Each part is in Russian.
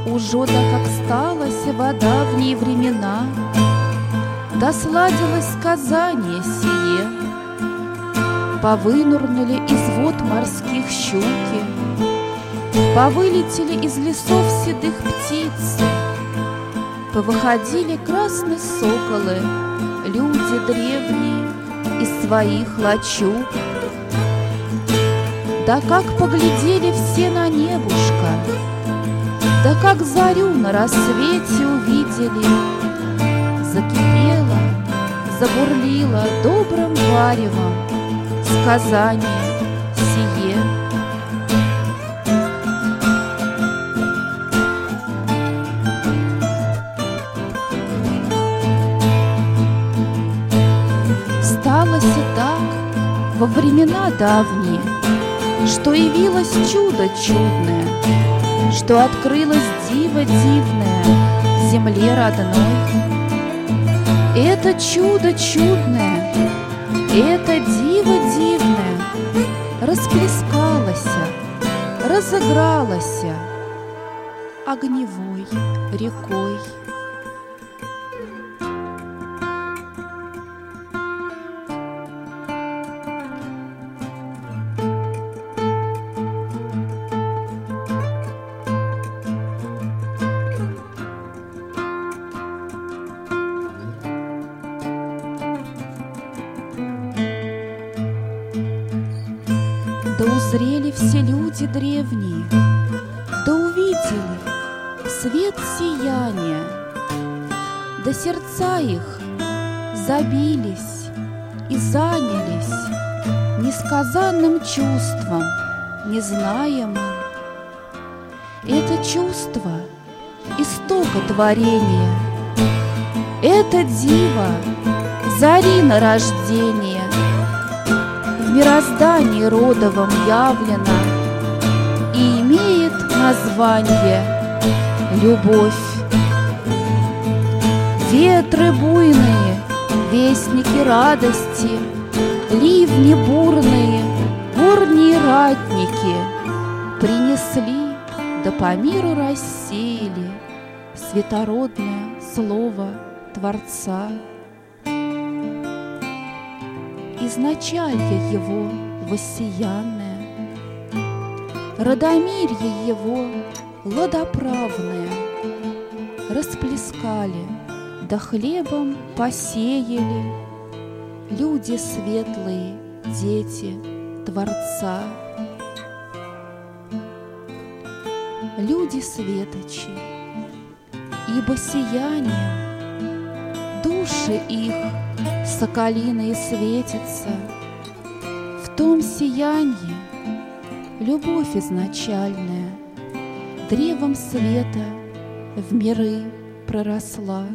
Ужо да как сталась вода в ней времена, да сладилось сказание сие. Повынурнули из вод морских щуки, повылетели из лесов седых птицы, повыходили красные соколы, люди древние из своих лачуг. Да как поглядели все на небушка, да как зарю на рассвете увидели, закипело, забурлило добрым варевом сказание сие. Сталось и так во времена давние, что явилось чудо чудное, что открылось диво дивное в земле родной. Это чудо чудное, это диво дивное расплескалось, разыгралось огневой рекой. Да узрели все люди древние, да увидели свет сияния, да сердца их забились и занялись несказанным чувством, незнаемым. Это чувство истока творения, это диво зарина рождения, в мироздании родовом явлено и имеет название любовь. Ветры буйные, вестники радости, ливни бурные, горние ратники принесли, да по миру рассеяли светородное слово Творца. Изначалье его воссиянное, родомирье его ладоправное расплескали, да хлебом посеяли люди светлые, дети Творца. Люди светочи, ибо сиянием души их соколиные светятся. В том сиянье любовь изначальная древом света в миры проросла.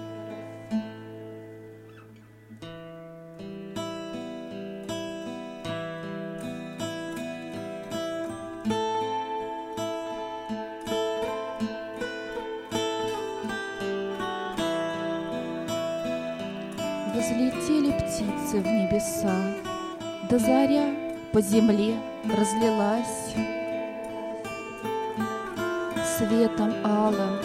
Взлетели птицы в небеса, да заря по земле разлилась светом алым.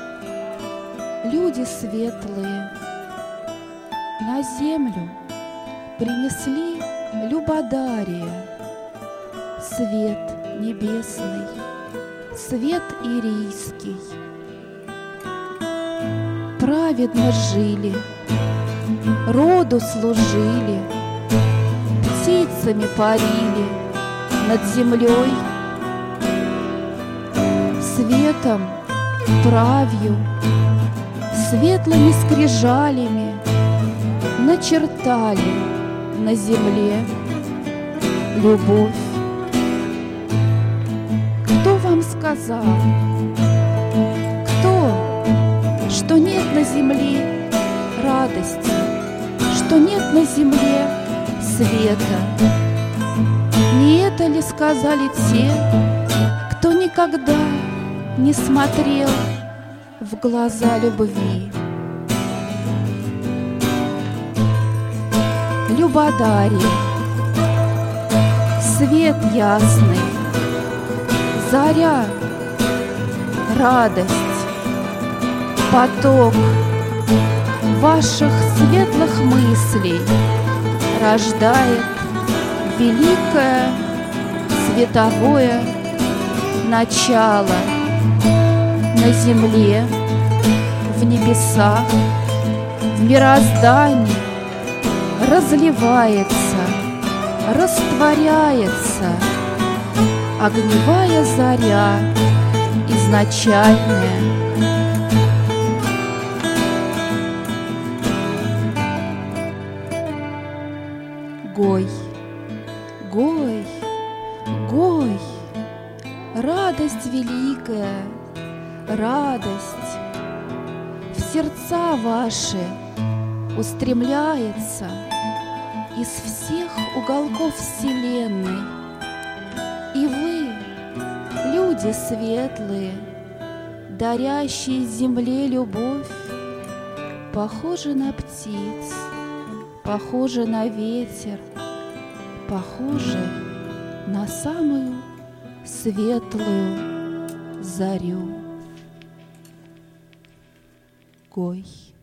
Люди светлые на землю принесли любодарие, свет небесный, свет ирийский. Праведно жили, роду служили, птицами парили над землей, светом, правью, светлыми скрижалями начертали на земле любовь. Кто вам сказал, кто, что нет на земле радости, что нет на земле света? Не это ли сказали те, кто никогда не смотрел в глаза любви? Любодарие, свет ясный, заря радость, поток ваших светлых мыслей рождает великое световое начало на земле, в небесах, в мироздании разливается, растворяется огневая заря изначальная. Гой, гой, гой, радость великая, радость в сердца ваши устремляется из всех уголков вселенной. И вы, люди светлые, дарящие земле любовь, похожи на птиц, похожи на ветер, похожи на самую светлую зарю. Гой.